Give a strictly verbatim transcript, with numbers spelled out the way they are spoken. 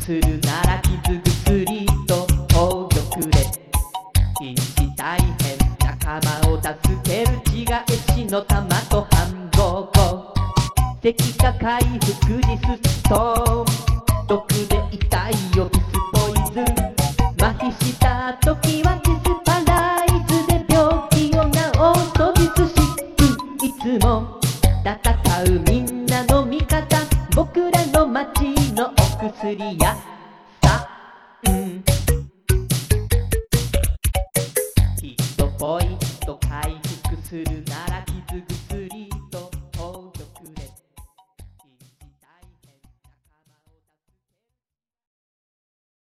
するなら傷薬と宝玉で一時大変仲間を助ける血が絵師の玉と半五個敵